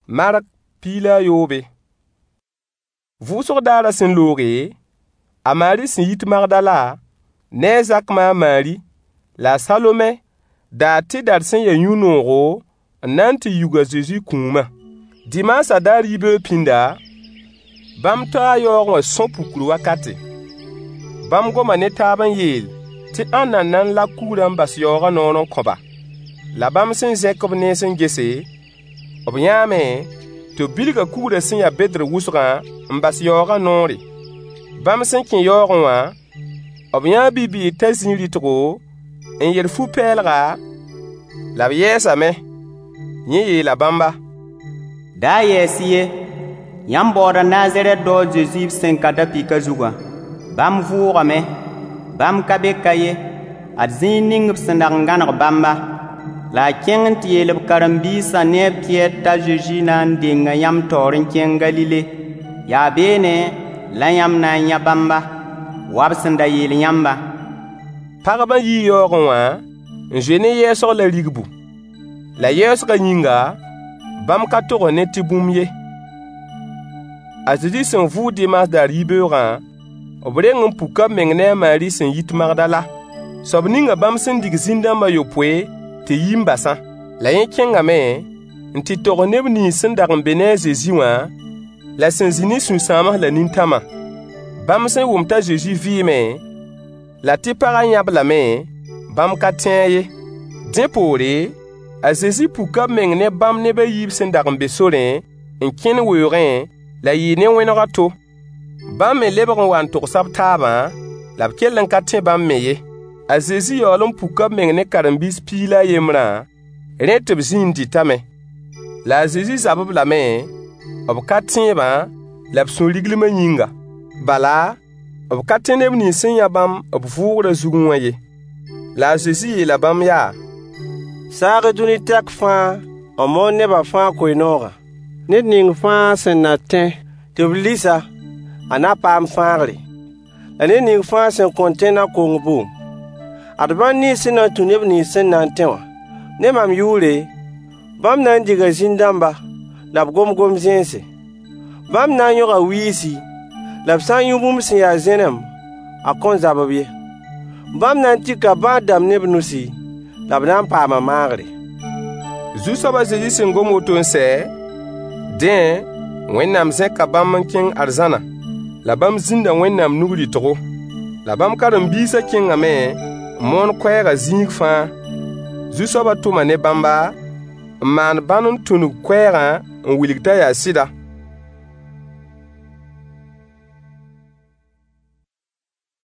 Mark pila yobe. Vʋʋsg daara sẽn looge, a Mari sẽn yit Magdala, ne a Zakma Mari, la Salome daa tɩ dar sẽn ya yũ-noogo n na n tɩ yug a Zeezi kũumã. Dimaasa daar yibeoog pĩnda, bãmb tao a yaoog wã sõ-pukr wakate. Bãmb goma ne taab n yeel tɩ ãnna n na n la kugrã n bas yaoogã noor n kõ-ba. La bãmb sẽn zẽk b nees n gese, b yãame tɩ b bilga kugrã sẽn ya bedr wʋsgã n bas yaoogã noore. Bãmb sẽn kẽ yaoogẽ wã, b yãa bi-bɩɩr t'a zĩ rɩtgo n yer fu-pɛɛlga, la b yɛɛsame. Yẽ yeela bãmba: daa yɛɛs ye, yãmb baooda Nazarɛt dao Zeezi sẽn ka da-pɩkã zugã. Bãmb vʋʋgame, bãmb ka be ka ye, ad zĩig ning b sẽn dag n gãneg bãmba. La a kẽng n tɩ yeel b karen-biisã ne a Pɩyɛɛr t'a Zeezi na n denga yãmb taoor n kẽng Galile. Yaa beene la yãmb na n yã bãmba, wa b sẽn da yeel yãmba. Pagbã yii yaoogẽ wã n zoe ne yɛɛsg la rigbu. La yɛɛsgã yĩnga, bãmb ka togs ne tɩ bũmb ye. A Zeezi sẽn vʋʋg Dimaas daar yibeoogã, b reng n puka b meng ne a Mari sẽn yit Magdala. Soab ninga bãmb sẽn dig zĩn-dãmbã yopoe tɩ yi n basã. La yẽ kẽngame n tɩ togs neb nins sẽn dag n be ne a Zeezi wã, la sẽn zĩ ne sũ-sãams la nintãmã. Bãmb sẽn wʋm t'a Zeezi vɩɩme, la tɩ pagã yãblame, bãmb ka tẽ ye. Dẽ poore, a Zeezi puka b meng ne bãmb neb a yiib sẽn dag n be sorẽ n kẽnd weoogẽ la yɩɩ ne wẽnegã to. Bãmb me lebg n wa n togsa b taabã, la b kell n ka tẽ bãmb me ye. A Zeezi yaool n puka b meng ne karen-biis piig la a yembrã, rẽ tɩ b zĩig n dɩtame. La a Zeezi zab-b lame, b ka tẽebã la b sũ-riglmã yĩnga. Bala, b ka tẽ neb nins sẽn yã bãmb b vʋʋgrã zugẽ wã ye. La a Zeezi yeela bãmb yaa: saag dũni tɛk fãa n moon nebã fãa koe-noogã. Ned ning fãa sẽn na tẽ tɩ b lisa, a na paam fãagre. La ned ning fãa sẽn kõn tẽ na kong boom. Ad bãmb nins sẽn na n tũ neb nins sẽn na n tẽ wã. Ne mam yʋʋre, bãmb na n diga zĩn-dãmba la b gom-gom zẽense. Bãmb na n yõga wiisi, la b sã n yũ bũmb sẽn ya zẽnem, a kõn zab b ye. Bãmb na n tika bãad-dãmb ne b nusi, la b na n paama maagre. Zu-soab a Zeezi sẽn gom woto n sɛ, dẽ, Wẽnnaam zẽka bãmb n kẽng arzãna, la bãmb zĩnda Wẽnnaam nug rɩtgo. La bãmb karen-biisã kẽngame n moon koɛɛgã zĩig fãa. Zu-soabã tʋma ne bãmba n maan bãn n tũnug koɛɛgã n wilg t'a yaa sɩda.